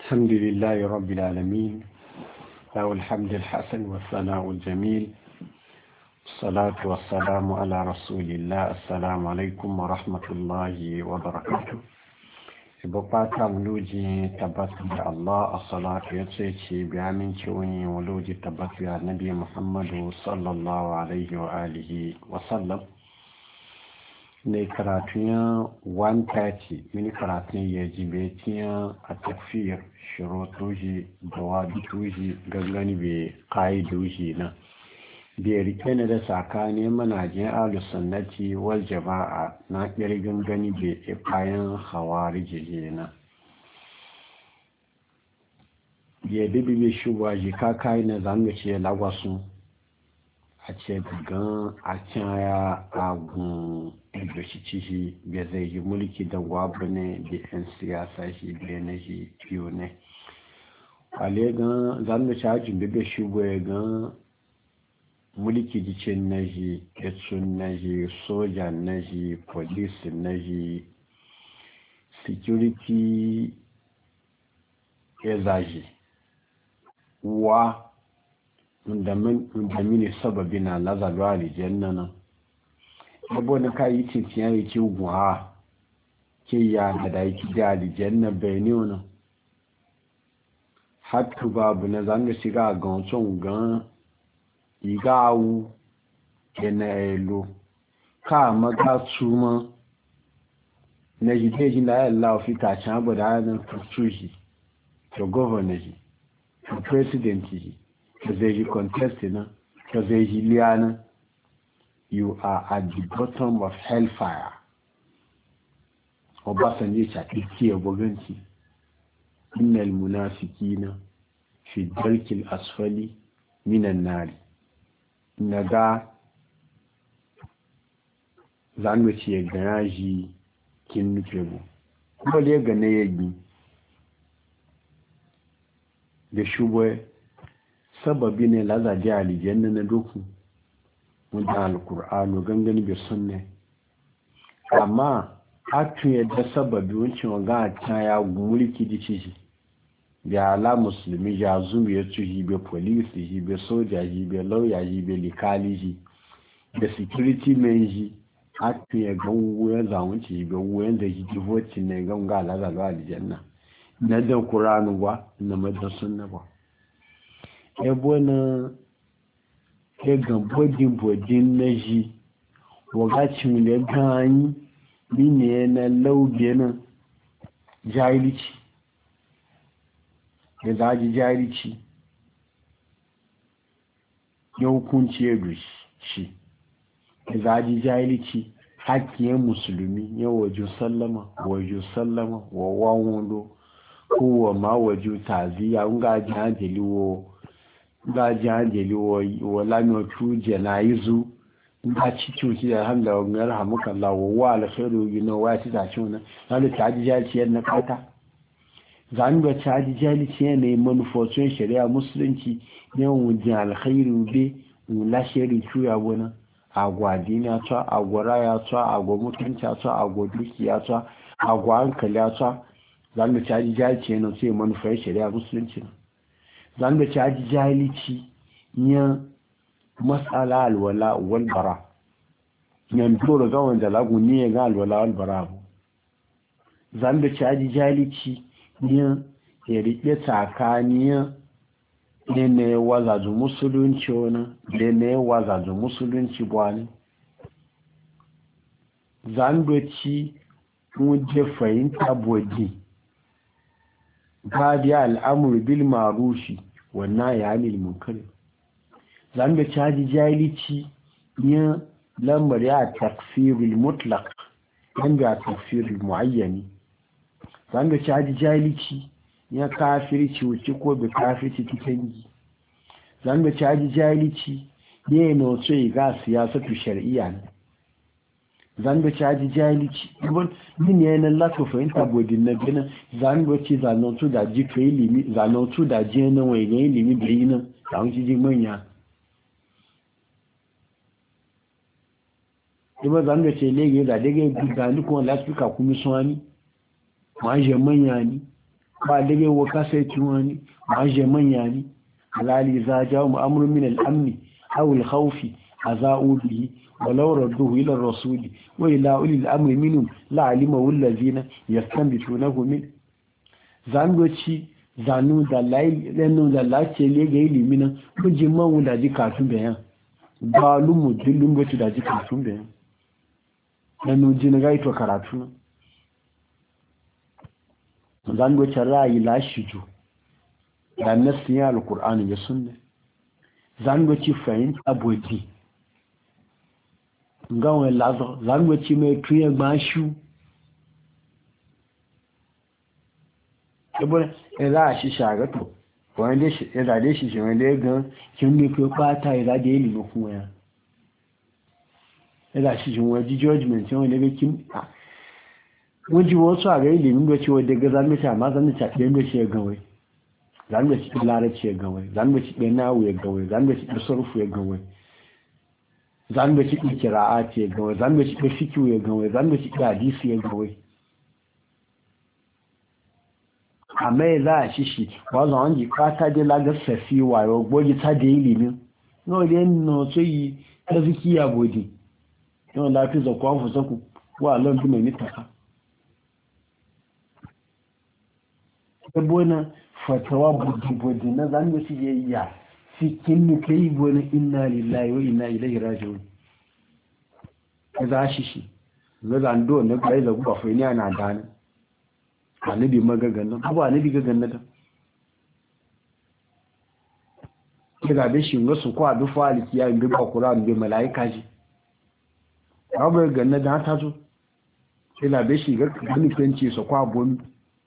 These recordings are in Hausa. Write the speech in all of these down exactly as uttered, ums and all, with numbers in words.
الحمد لله رب العالمين، له الحمد الحسن والثناء الجميل، الصلاة والسلام على رسول الله. السلام عليكم ورحمة الله وبركاته. بقاطع ملوجي تبت الله الصلاة يتسيتي بأمين شوني ولوجي تبت النبي محمد صلى الله عليه وآله وسلم. ne karatun one thirty mini karatun ya jibetiyan a tafiyar shirotoji da waditoji gangani bai ka'idoji na biyar rike na da tsakanin manajin alusannati wal jama'a na ƙirgin gani bai bayan hawari jije na biyar bibi bai shugaba jika kayi na zangace lagwasun a ce gan a can ya agun da shi cishi bai zai yi mulki da wabu ne da yan siyasa shi bai na shi fiye ne wale gan zan da cajin bebe shi bai gan mulki jicin na shi etsun na shi soja na shi polisi na shi security ya zaji wa da mini sababi na lazarwa alijanna nan yabo na kayi cikin ya yi ki guha ke ya da da yake da alijanna bai ne wani hatu babu na zanga shiga ga wancan gan igawu da na elo ka maga tsuma na jideji na yalla fi ta can abu da hannun tutuji to governor ji to president ji ka zai yi contest na ka zai yi liyana, you are at the bottom of hellfire. Obasanjo ya ce a buganci innal munafiqina fi darkil asfali minan nari naga zanu ce ga ji kin nufe mu kuma da ga ne yayi da shubo sababi ne lazaji alijanna na doku wanda alkur'anu gangani bai sunne amma hatu yadda sababi wancan wanga a can ya mulki da ciki da ala musulmi ya zuru ya tuhi bai polisi ji bai soja ji bai lauya ji bai likali ji da security men ji hatu ya ga wuyan zamunci bai wuyan da ji jivoci ne ganga alazalu alijanna na dan kur'anu ba na madan sunna ba ebo na egan bodin bodin na ji wagacin da gani mine na laube na jahilici da zaji jahilici ya hukunci ya shi da zaji jahilici hakkiyar musulmi ya wajo sallama wajo sallama wa wawon kowa ma wajo taziya nga jihajili wo ga jihajili wa lamiyotu janayizu ga cikin shi da hamda wa ngara hamuka lawo wa alkhairu gina wa ci ta ci wannan zan ta ji jali na kata zan ga ta ji jali ce ne manufofin shari'a musulunci ne wujin alkhairu be la shari tuya bona agwadina ta agwara ya ta agwa mutunta ta agwa dukiya ta agwa hankali ta zan ta ji jali ce ne sai manufofin shari'a musulunci zan ga ta ji jali ci ya mas'ala alwala wal bara yan dole ga wanda lagu ne ga alwala wal bara zan da caji jalici ne ya rike tsakaniya ne ne waza zu musulunci wani da ne waza zu musulunci bwani zan da ci mun je fahimta bodi ba da al'amur bil marushi wannan ya anil munkar zan da caji jahilici yin lambar ya takfirul mutlaq yan ga takfirul muayyani zan da caji jahilici ya kafirci wuce ko bi kafirci tikangi zan da caji jahilici ne no sai ga siyasatu shar'iyya ne zan da caji jahilici ibn min ne nan la to fahimta bodin na gina zan da ci zanon tu da ji kai limi zanon tu da je nan wai ga limi da yi nan zan ci ji manya ima zanga ce lege da daga gani kuma lafika kuma suwani ma je manya ni ba dage wa kasai wani ma je manya ni alali za ja mu amrun min al-amni aw al-khawfi azau bihi walau radduhu ila ar-rasul wa ila ulil amri minhum la alima wallazina yastanbitunahu min zangoci zanu da lai lenu da lace le ga ilimi nan kujin man da ji katun bayan ba lumu dillun goci da ji katun bayan lenu jin ga ito karatu nan zangoci ra'ayi lashiju da nasiya alqur'ani ya sunna zangoci fahimta abodi ngawo lazo zangoci mai tuye gbashu saboda ya za a shi shagato wanda ya zade shi shi wanda ya gan kin ne ko kwata ya zade yi limo kuma ya ya za shi shi waje judgment ya wanda ya kin waje wasu a ga yi limin da cewa daga zanmaci amma zanmaci a ɗayan da shi ya gawai zanmaci ɗin larabci ya gawai zanmaci ɗin nawu ya gawai zanmaci ɗin sarfu ya gawai zanmaci ɗin kira'ati ya gawai zanmaci ɗin fikiyu ya gawai zanmaci ɗin hadisi ya gawai àmẹ́ ìlà àṣìṣì wọ́n lọ ń yí pátádé lágẹ́sẹ̀ fi wà ọgbọ́gí tádé ìlìmí náà lè nà tó yí ẹ́fíkí àbòdì náà láti zọ̀kọ́ ọ̀fọ̀sọ́kù wà lọ́dún mẹ́tàkà ẹgbọ́n náà fatawa bòdìbòdì náà zango sí yẹ yà sí kínú pé ìbò ní inna lillahi wa inna ilayhi raji'un ẹzá àṣìṣì lọ́dàndó nípa ìzọ̀gbọ̀ fún ní àná àdáni annabi magaganan abu annabi gaganan da daga da shi wasu kwa bi faliki ya bi ba Qur'an bi malaika ji abu gaganan da ta zo ila da shi ga gani kanci su kwa bon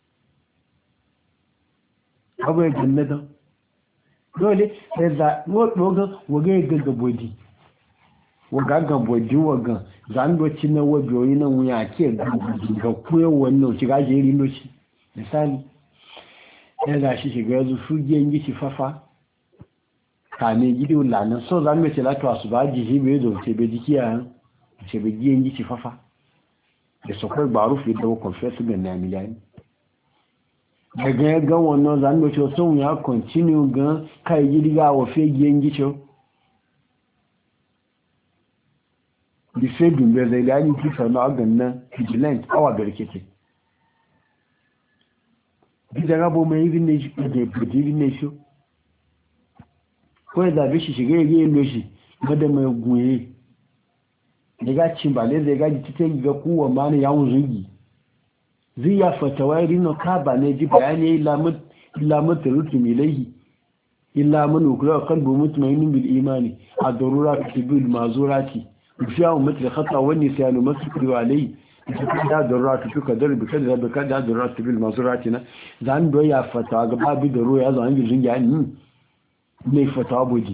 abu gaganan da dole sai da no doga wage gaga bodi waga ga bodi waga zangoci na wajoyi nan wuya ke ga kuwa wannan shiga jeri noci misali ya ga shi shiga yanzu fugiyan gishi fafa kame gidi wulanan so zangoci latuwa su ba jishi bai zo ce bai jiki a ce bai giyan gishi fafa da sakwai ba rufe da wakon fesu ga na miliyani daga ya gan wannan zangoci wasu wuya kontinu gan kai gidi ga wafe giyan gishi di sai dumbe zai lani kisa na agan nan vigilant awa berkete gida rabo mai yi ne shi da budiri ne shi ko ya zabe shi shiga yage yin loshi wadda mai gunye da ga cin ba zai ga ji titin ga kuwa ma ne yawon zugi zai ya fata wai rino ka ba ne ji bayani illa mata rutu milaihi illa manu kula kalbu mutmainin bil imani a darura bil mazurati وفيها مثل الخطأ والنسيان ومسكر عليه da daruratu tuka darbi kada da kada daruratu bil mazuratina zan do ya fata ga babu da ruwa zo an gizin ya ni ne fata boji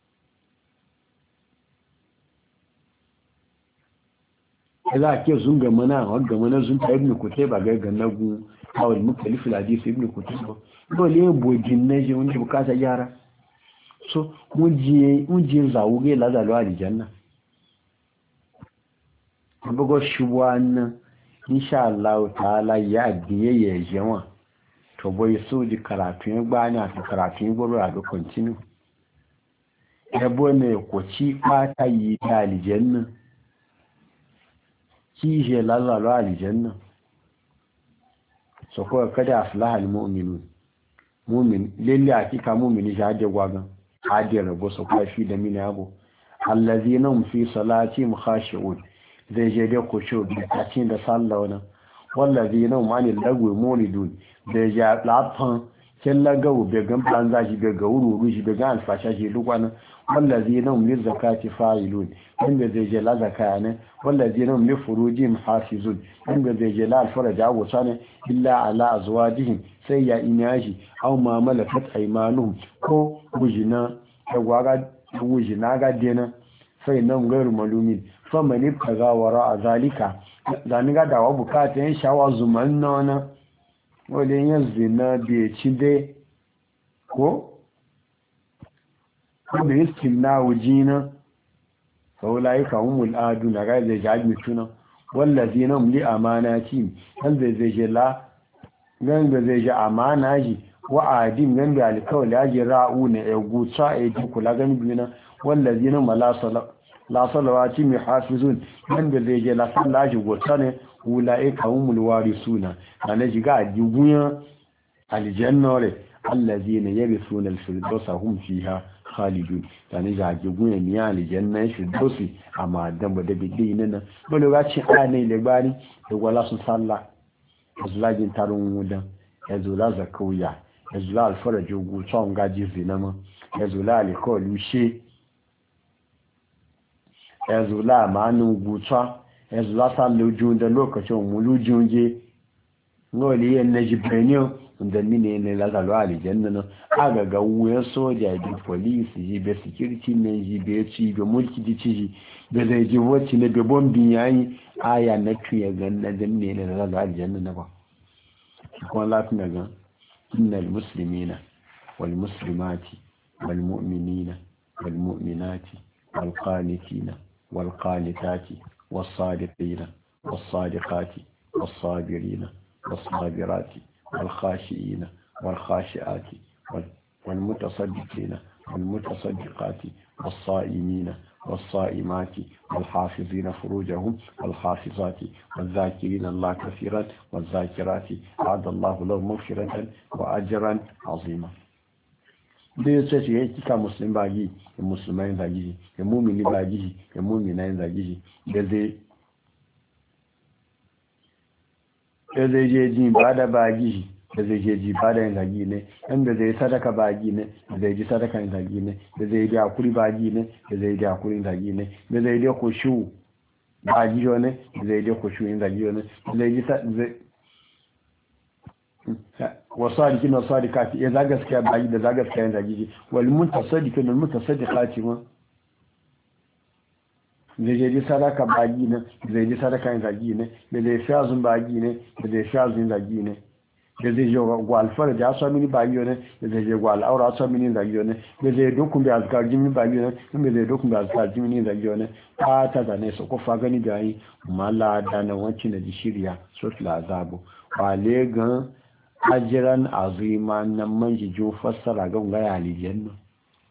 kaza ke sun ga mana wanda mana sun ta ibn kutayba ga ga nagu awal mukallif al hadith ibn kutayba dole bojin ne je wanda bukata yara so muje muje zawo ga lazalo aljanna bugo shubuwan insha Allah ta'ala ya biye ya jama to boy so di karatu yin gbani ati karatu yin gboro ado continue ebo ne ko ci pata yi ta aljanna ki je lazalo aljanna so ko kada aflaha almu'minun mu'min lalle hakika mu'mini jade gwagan hadi rabo so ko fi da mina abu allazina hum fi salatihim khashi'un zai je da kusho da tacin da sallah wannan wallazi nan mani lagwe molidun da ya lafan kin lagawo be gan plan zaji be ga wururu shi be ga alfasha shi duk wannan wallazi nan min zakati fa'ilun inda zai je la zakana wallazi nan min furujim hafizun inda zai je la alfaraja wa sana illa ala azwajihim sai ya inaji aw ma malakat aymanuhum ko bujina da gwaga bujina ga dena sai nan gairu malumin famani kaza wara a zalika zani ga dawa bukata yin shawa zuman nona wale yin zina bai ci dai ko ko da yiskin na wujina saulayi kawun mul'adu na gai zai jami tuna wallazi nan li amana ci yan zai zai jela gan da zai ji amana ji wa adin gan da alkawli aji ra'u na ya gutsa ya ji kula gan biyu na wallazina malasala la salawati mi hafizun gan da zai je la sallaji gutsa ne ulaika humul warisuna ana jiga jigunya aljannore allazina yarithuna alfirdausa hum fiha khalidun tani ga jigunya ni aljanna firdausi amma dan ba da bidai nan bolo ga ci ane le bari da wala sun salla azlajin tarun wudan yazula zakauya yazula alfaraji gutsa ga jizinama yazula alikolu she yazula manu gutsa yanzu za sa lujun da lokacin mulujun je ngoli yen na jibenyo da mine ne la zalo aljanna no aga ga wuya soja da police ji be security ne ji be ci be mulki ji ci be zai ji wacce ne be bombin yayi aya na tuya ganna da mine ne la zalo aljanna na ba ko lafi na ga innal muslimina wal muslimati wal mu'minina wal mu'minati wal qanitina wal qanitati والصادقين والصادقات والصابرين والصابرات والخاشئين والخاشئات والمتصدقين والمتصدقات والصائمين والصائمات والحافظين فروجهم والحافظات والذاكرين الله كثيرا والذاكرات أعد الله لهم مغفرة وأجرا عظيما. da ya ce ya kika musulmi bagi ya musulmai zagi ya mumini bagi ya mumina zagi da zai da zai je ji bada bagi da zai je ji bada yin zagi ne inda zai sadaka bagi ne da zai ji sadaka yin zagi ne da zai ji hakuri bagi ne da zai ji hakuri zagi ne da zai ji kushu bagi ne da zai ji kushu yin zagi ne da zai ji zai wasu adikin wasu adikati ya za gaskiya bayi da za gaskiya yin zagiji wali mutasaddikin da mutasaddikati ma zai je ji sadaka bayi ne zai ji sadaka yin zagi ne da zai fi azun bayi ne da zai fi azun zagi ne da zai je gwalfar da aso mini bayi ne da zai je gwalaura aso mini zagi ne da zai dokun da azkar jimi bayi ne da zai dokun da azkar jimi zagi ne ta ta zane su kofa gani da yi mala da na wancin da ji shirya sotla azabu wale gan ajiran azima nan manjijin fassara ga gaya alijan nan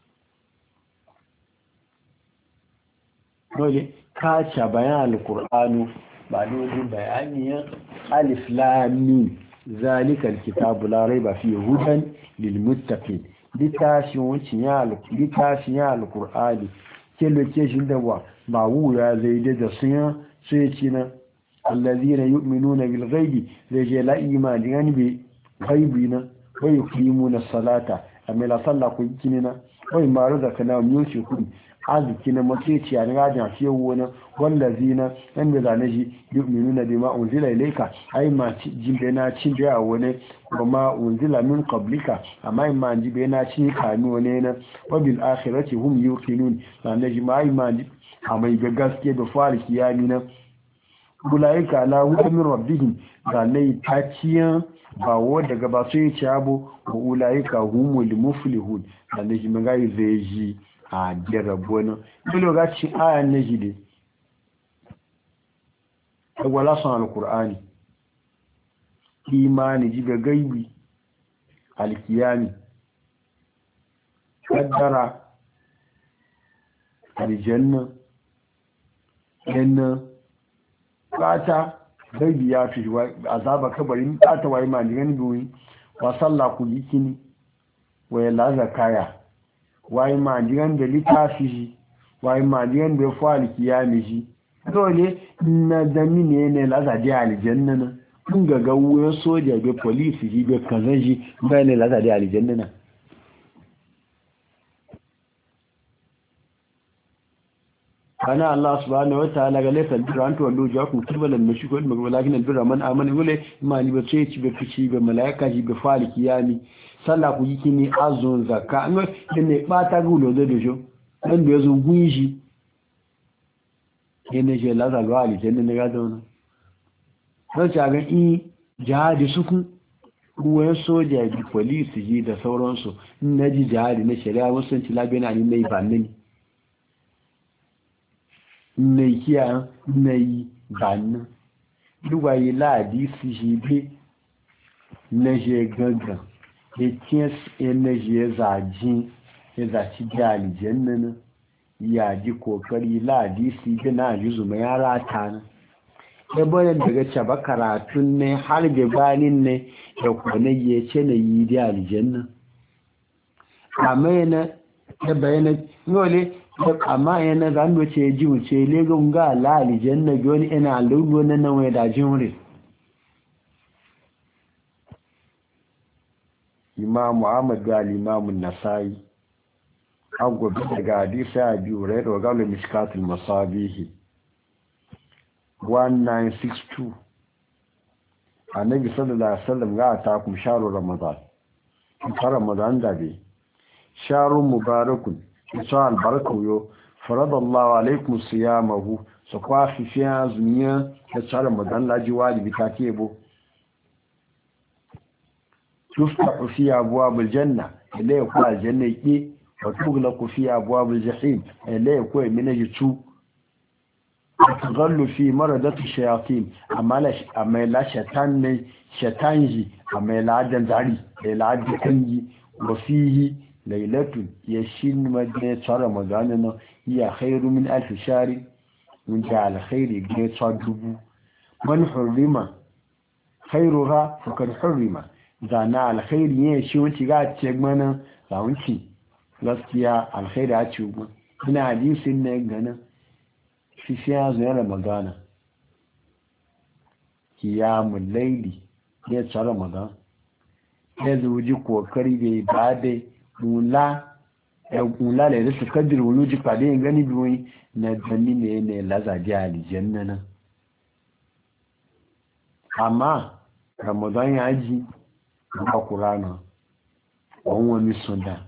dole kaca bayan alkur'anu ba dole bayaniyan alif lam mim zalikal kitabu la raiba fi hudan lil muttaqin litashin wucin ya litashin ya alkur'ani ke lokacin da wa ba wuya zai da sun sai ci na allazina yu'minuna bil ghaibi zai je la imani yani bi ghaibina wa yuqimuna salata amela sallah ku kinina wa ma razaqna min shukri azki na matsayi a rajin fiye wani wallazina yan da zane shi yu'minuna bima unzila ilayka ai ma jimbe na cin da wani wa ma unzila min qablika amma ma jimbe na cin kanu wani na wa bil akhirati hum yuqinun zane shi ma ai ma amai ga gaske da fari kiyami na ulaika la huwa min rabbihim zane taciyan bawo daga ba su yi cabo wa ulaika humul muflihun zane shi magai zai ji a jira bono bilo ga ci ayan ne jide wala san alqur'ani imani jibe gaibi alkiyami kaddara aljanna enna kata gaibi ya fi azaba kabarin kata wai ma digan duwi wa sallah ku yikini wa la zakaya wai ma jiran da littafi shi wai ma jiran da fali kiyami shi dole na dami ne ne lazaje aljanna na kun ga gawo soja be police shi be kazan shi ba ne lazaje aljanna na kana Allah subhanahu wataala ga laifin birra an to wallo ja ku turbalan mashi ko magana lakin birra man amana gole imani ba sai ci be fici be malaika ji be fali kiyami sallah ku yiki ni azun zakka an ne bata gulo da dojo dan da yazo gun shi yana je la zalwa ali janna ne ga dauna sai ta ga in jihadi suku ruwan soja da police ji da sauransu na ji jihadi na shari'a musulunci labena ne mai banni ne kiya ne banni duwaye la hadisi shi be na je gangan ya kiyas ya na je zaji ya zaci da aljanna na ya ji kokari ladisi da na juzu mai yara ta na ya bayan daga caba karatun ne har da banin ne da kwane ya ce na yi da aljanna amma yana ya bayana yole amma yana zando ce ji wuce legon ga la aljanna goni ina lullu na nan wai da jinure imam Muhammad ga al-imam an-Nasa'i agwabi daga hadisi abi hurairah ga al-mishkatul masabih nineteen sixty-two annabi sallallahu alaihi wasallam ga ta kum sharu ramadan ta ramadan da bi sharu mubarakun isa albarku yo faradallahu alaikum siyamahu so kwa fi fi azmiya ta ta ramadan laji wajibi ta kebo tuftahu fi abwab aljanna ilay ku aljanna yi wa tughlaqu fi abwab aljahim ilay ku min jitu تغلو في مردة الشياطين أما لا شيطان شيطانجي أما لا عدن زاري لا عدن كنجي وفيه ليلة يشين مدينة رمضان هي خير من ألف شهر من جعل خير يجني صدبو من حرم خيرها فقد حرم زانا على خير يشي وانتي قاعد تجمعنا زاونتي gaskiya alkhairi a ci mu ina hadisin ne gana shi sai ya zo yana magana kiyamul laili ya tsara magana ya zuji kokari da ibade mula ya mula da su kadir wuluji pade gani biyoyi na dani ne ne lazaji aljanna nan amma ramadan ya ji ba qur'ana won mi sunda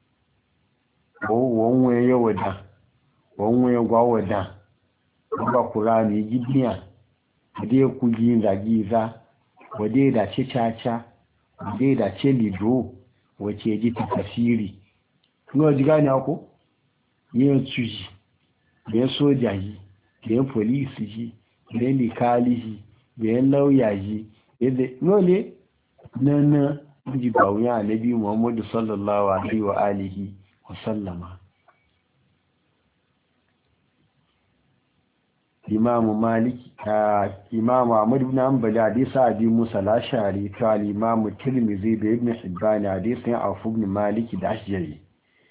won we yawada won we gwawada ba qur'ani gidiya wade ku ji zagiza wade da ce caca wade da ce lido wace ji tafsiri ngo ji gani ako yin tuji da soja yi da police yi da likali yi da lauya yi da nole nana ji bawuya annabi Muhammad sallallahu alaihi wa alihi wa sallama Imam Malik Imam Ahmad ibn Hanbal hadisi Abi Musa al-Ash'ari ta Imam Tirmidhi da Ibn Hibban hadisi Abu ibn Malik da Ashjari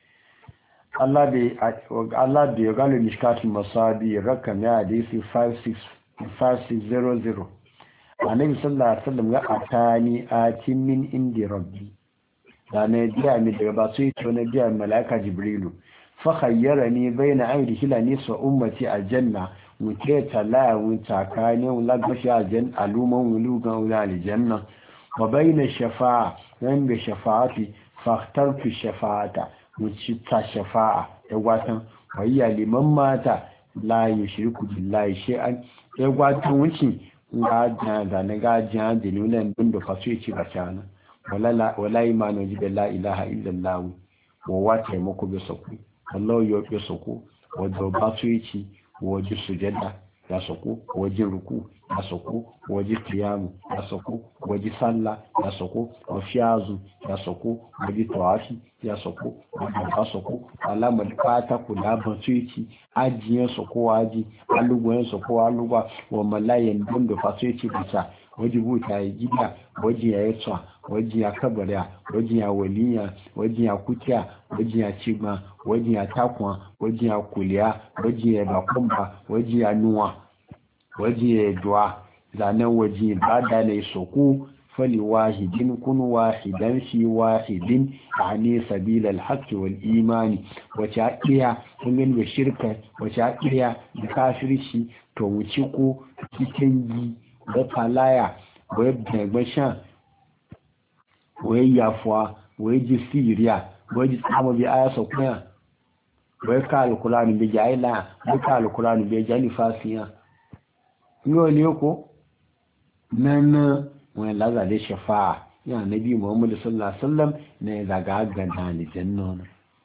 Allah da Allah da ya gano mishkatul masabi rakam ya hadisi five six zero zero Annabi sallallahu alaihi wasallam ga atani atin min indi rabbi da ne biya mi daga ba sai to ne biya malaika Jibrilu fa khayyarani bayna aydihi la nisa ummati aljanna wuce tala wuce kane lagbashi aljan aluman wulugan wula aljanna wa bayna shafa'a yan bi shafa'ati fakhtartu shafa'ata wuce ta shafa'a ya gwatan wayya liman mata la yushriku billahi shay'an ya gwatan wuce ga da na ga jan dinulan din da fasu yace ga cana wala wala imanu bi la ilaha illallah wa wata mako bi saku Allah ya bi saku wa da basu yace waje sujada ya soko waje ruku ya soko waje kiyamu ya soko waje sallah ya soko wafiyazu ya soko waje tawafi ya soko waje ba soko alamar fata kula batuci ajiye soko waje alugon soko alugwa wa malayen don da fatuci bisa waje buta ya gida waje ya yatsa waje ya kabariya waje ya waliya waje ya kutiya waje ya cigma waje ya takwa waje ya kuliya waje ya bakumba waje ya nuwa waje ya duwa zanen waje ba da ne soku fali wahidin kun wahidan fi wahidin ani sabila alhaqqi wal imani wace akiya kun da shirka wace akiya da kafirci to wuci ko cikin gi da falaya wai da shan wai yafuwa wai ji siriya wai ji tsama bi aya sauƙiya wai ka alkulani bai ji aila wai ka alkulani bai ji alifasiya yau ne ko nan wani lazare shafa'a yana nabi muhammadu sallallahu alaihi wasallam na ya zaga ganta ne jannon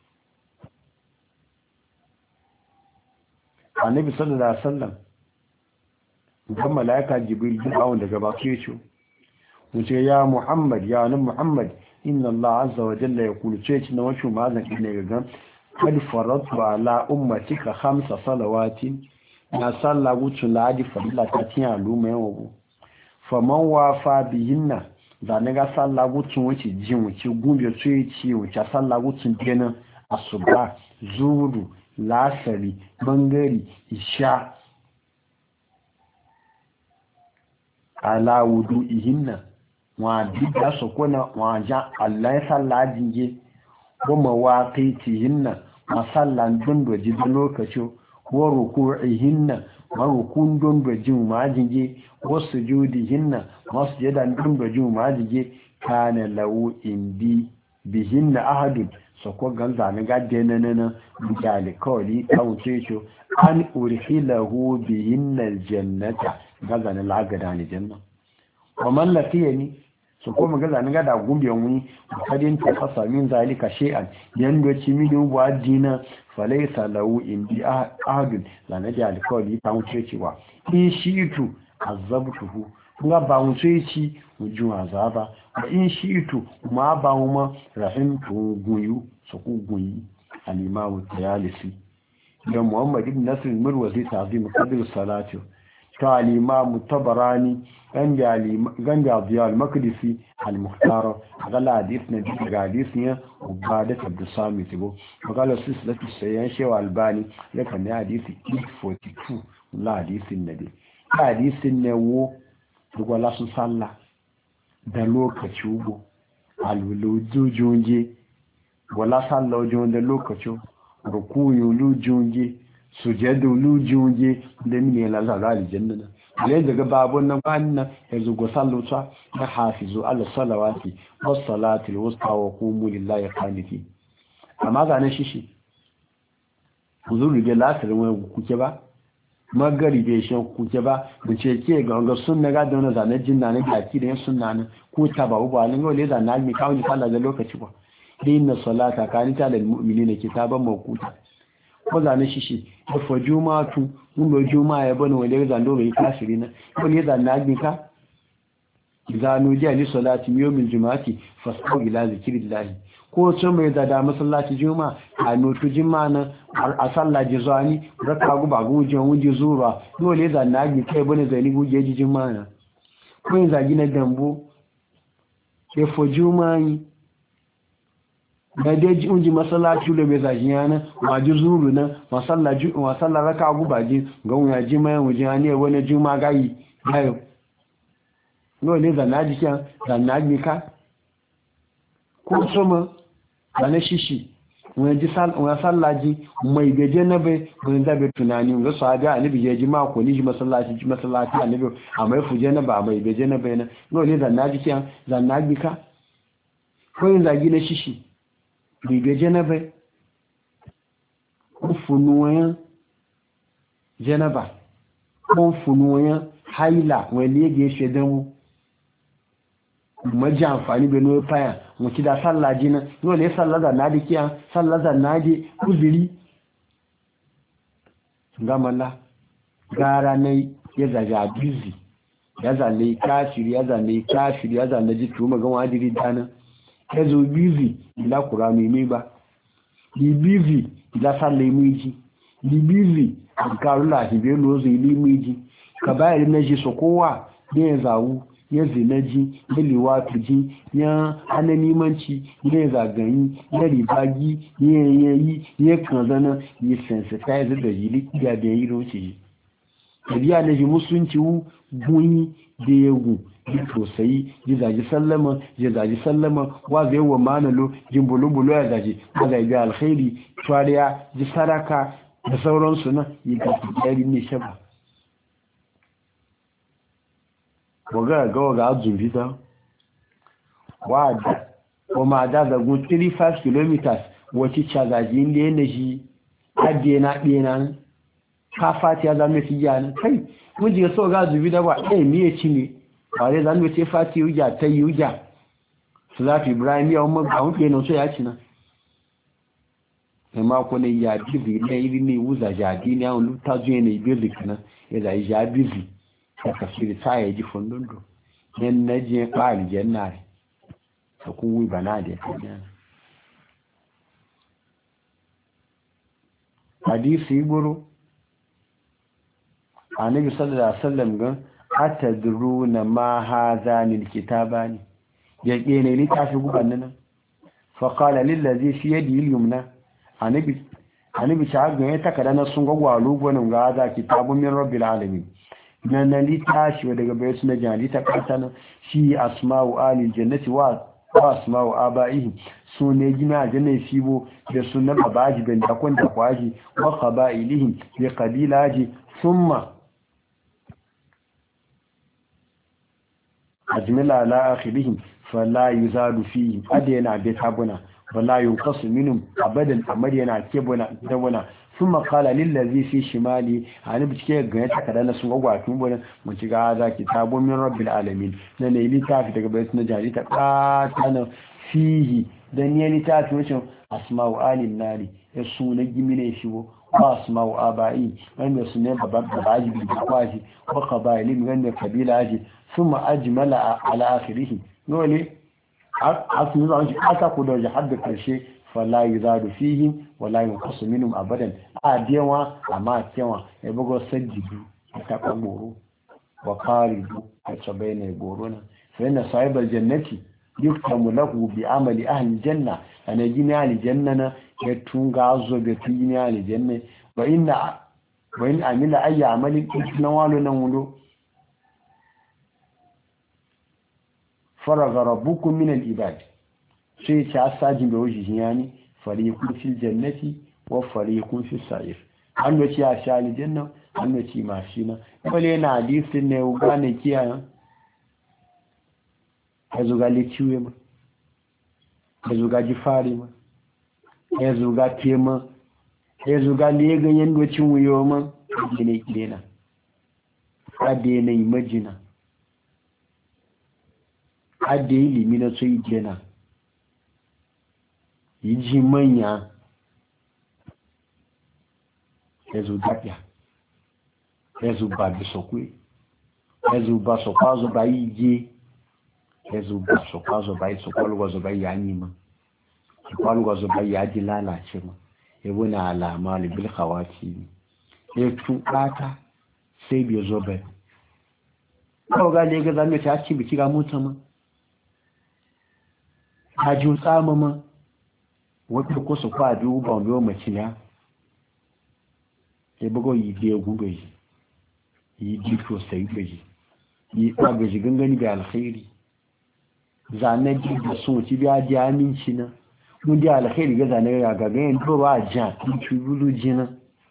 annabi sallallahu alaihi wasallam kan malaika jibril duk awon daga bakin shi wuce ya Muhammad ya nan Muhammad inna Allah azza wa jalla yaqulu ce na wasu mazan ne ga kad faratu ala ummatika khamsa salawatin na salla wuce ladi fadila ta tin aluma yawo faman wafa bihinna da ne ga salla wuce wuce jin wuce gumbe ce ci wuce salla wuce kenan asuba zuru lasari bangari isha ala wudu ihinna wa bidda sokona wa ja Allah ya salla dinge kuma waqitihinna masallan dundo jidu lokaci wa ruku'ihinna wa rukun dundo jin majinge wa sujudihinna masjidan dundo jin majinge kana lawu indi bihinna ahadun soko ganza ne gadde nanana mujali kawli kawo cecho an urhilahu bihinna aljannata gaza ne lagada ne janna wa man laqiyani so ko magaza ne gada gumbiyan wi kadin ta fasa min zalika shay'an yando ci mi du wa dina falaysa lahu indi ahadun la naji alkawli kawo cewa in shi'tu azabtuhu kuma ba mu sai ci mujun azaba wa in shi'tu ma ba mu ma rahimtu guyu su ku guyi al-imamu tayalisi da Muhammad ibn Nasr al-Marwazi ta'zim qadr salatu ta al-imamu Tabarani ganja ganja Ziya al-Maqdisi al-Mukhtar gala hadith na daga hadith ne ubada abdus sami tibo gala silsilatu sayyan shewa albani ya kan hadisi eight forty-two la hadisin nabi hadisin ne wo duk wala sun sallah da lokaci ugo alwulujunje wala sallah wajen da lokacin rukuyu lujunje sujadu lujunje da mine la za ga aljanna ne daga babun nan wannan yanzu go sallata da hafizu ala salawati was salati alwusta wa qumu lillahi qanitin amma ga na shishi huzuru da lasirin wani kuke ba magari bai shan kuke ba mu ce ke ga ga sunna ga da wannan zanen jinna ne ga ki da sunna ne ko ta ba ba ne wale da na mi kawo ni sallah da lokaci ba inna salata kanita lil mu'minina kitaban mawquta ko zane shishi da fa juma'atu mun do juma'a ya bani wanda zan do yi kashiri na ko ne zan na ka zanu ji ali salati yawmil juma'ati fasau ila zikrillah ko so mai da da masallaci juma'a a notu juma'a na a sallaji zani raka guba guje wuje zura ko ne zan na kai bani zani guje ji juma'a ko in zagi na dambo ke fa juma'a da dai unji masallaci da bai zaji yana waji zuru nan masallaci masallar raka gubaji ga wuya ji mai wuje ne wani juma gayi gayo no ne da naji kan da naji ka ko soma da na shishi wani ji sal wani sallaji mai gaje na bai wani da bai tunani ga sahabi annabi ya ji ma ko ni ji masallaci ji masallaci annabi amma ya fuje na ba mai gaje na bai na no ne da naji kan da naji ka ko yin zagi na shishi bibe janaba ko funuwan janaba ko funuwan haila wani yake shedan mu maji amfani da noye faya mutu da sallaji na yau ne sallaza na dikiya sallaza na je uzuri gamala gara na ya zaga bizi ya zane kafiri ya zane kafiri ya zane ji tuma gan wajiri dana ya zo bizi ila kurami mai ba di bizi ila sallai miji di bizi alkarula ti be lozo ili miji ka bayar na ji sokowa ne ya zawu ya zinaji ya liwatuji ya ananimanci ya zagayi ya ribagi ya yayi ya kanzana ya sensitize da jili ya da yi roci tabiya na ji musunci wu gunyi da yagu ji tosayi ji zaji sallama ji zaji sallama wa zai wa manalo jin bulu-bulu ya zaji wa zai bi alkhairi twariya ji saraka da sauransu na yi gafi yari ne shaba waga ga waga azuri da wada o ma da zagun three to five kilometers wace cazaji inda yana shi ajiye na ɗena ka fati ya zama fi yana kai mun jiga so ga azuri da ba ɗaya miye ci ne ba zai zama ce fati yuja ta yi yuja su zafi ibrahim ya umar ba wuce yana so ya ci na mai mako ne ya bizi na iri ne wuza jadi ne yawon luta zuwa ne bizi kana ya zai ya bizi ta kafiri ta ya ji fundundo yan naje ba aljanna ta kuwi bana da kanya hadisi guru annabi sallallahu alaihi wasallam ga atadruna ma hadani alkitabani yake ne littafi guban nan fa qala lil ladhi fi yadi al-yumna annabi annabi ta ga ya takada na sun gagwalo gwanin ga za kitabun min rabbil alamin nan na littafi daga bayan suna jali ta kasa nan shi asma'u alil jannati wa asma'u abaihi su ne gina janna fibo da sunan babaji ben da kun da kwaji wa qabailihim bi qabilaji thumma ajmila ala akhirihim fala yuzadu fihi adena bi tabuna wala yunqasu minhum abadan amar yana kebuna dabuna thumma qala lil ladhi fi shimali ani bicike ga ta kada na sun gwagwatun bona mun ci ga za kitabun min rabbil alamin na ne litafi daga bayan na jari ta kana fihi dan ne litafi wucin asma'u alin nari ya suna gimine shi wo ba asma'u abai wanda su ne babban babaji bi kwashi wa qabailin wanda kabila ji thumma ajmala ala akhirih dole asmi zan shi aka ku da hadda karshe fala yuzadu fihi wala yunqasu minhum abadan adewa amma kewa e bugo sajidu ta kamoro wa qaridu ta tabayna gorona fa inna sahibal jannati yuktamu lahu bi amali ahli janna ana jini ahli jannana ya tunga zo be tuni ahli janna wa inna wa in amila ayya amalin itnawalu nan wulo faraga rabbukum min al-ibad sai ta sajin da wuji yani fariqun fil jannati wa fariqun fis sa'ir an wace a shali janna an wace ma shi na bale na hadisin ne uga ne kiyaye hazo ga leciwe ma hazo ga jifari ma hazo ga tema hazo ga le ganyen docin wuyo ma ne kidena ade ne imagine ade ilimi na so ijena yiji manya ezu dapia ezu ba bisokwe ezu ba sokwazo ba ije ezu ba sokwazo ba isokwazo ba yanyima sokwazo ba yaji lalace ma yabo na alama bil khawati e tun bata sai biyo zo ba ko ga le ga zamu ta ci biki ga mutama haju tsama ma wata ko su kwa biyu ba biyo mace ya ya bugo yi biya gugaji yi dito sai gaji yi agaji gangani da alkhairi zane ji da sun ci biya ji aminci na mun da alkhairi ga zane ya ga ganin to ba ja kin ci bulu jina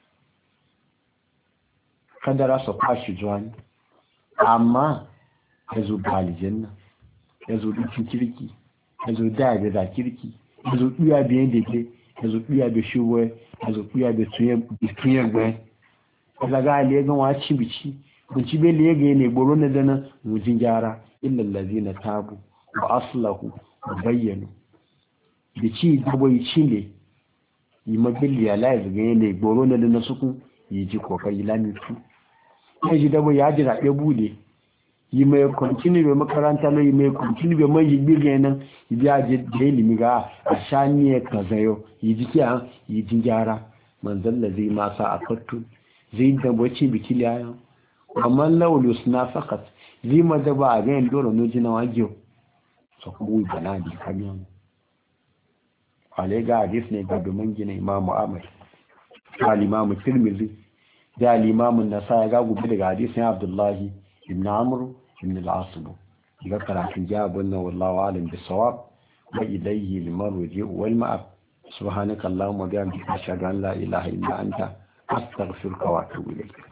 kadara su kwashi juwani amma ya zo ba aljanna ya zo dukin kirki ya zo da da kirki ya zo iya biyan da ke ya zo iya da shuwe ya zo iya da tuyen gwen ya ga legan wa ci bici kun ci bai lega ne gboro na dana mujin gyara illa allazina tabu wa aslahu wa bayyanu da ci dabai ci ne yi mabilli ya live ga ne gboro na dana suku yi ji kokari lamitu ya ji dabai ya ji rabe bude yi mai continue bai makaranta na yi mai continue bai mai yi ga nan yi biya je da ilimi ga a shaniye kazayo yi ji kiya yi ji gyara manzon zai ma sa a fattu zai da bace biki liya amma lawlu suna fakat zai ma da ba ga yin dole no jina wajiyo so ku yi bana di kamiyan alega hadis ne ga domin gina imamu Ahmad al-imamu Tirmidhi da al-imamu Nasa'i ga gobe daga hadisin Abdullahi ibn Amr ibn al-Asib ga karatun jabun na wallahu alim bisawab wa ilayhi al-marji wal ma'ab subhanaka allahumma bihamdika ashhadu an la ilaha illa anta astaghfiruka wa atubu ilayk.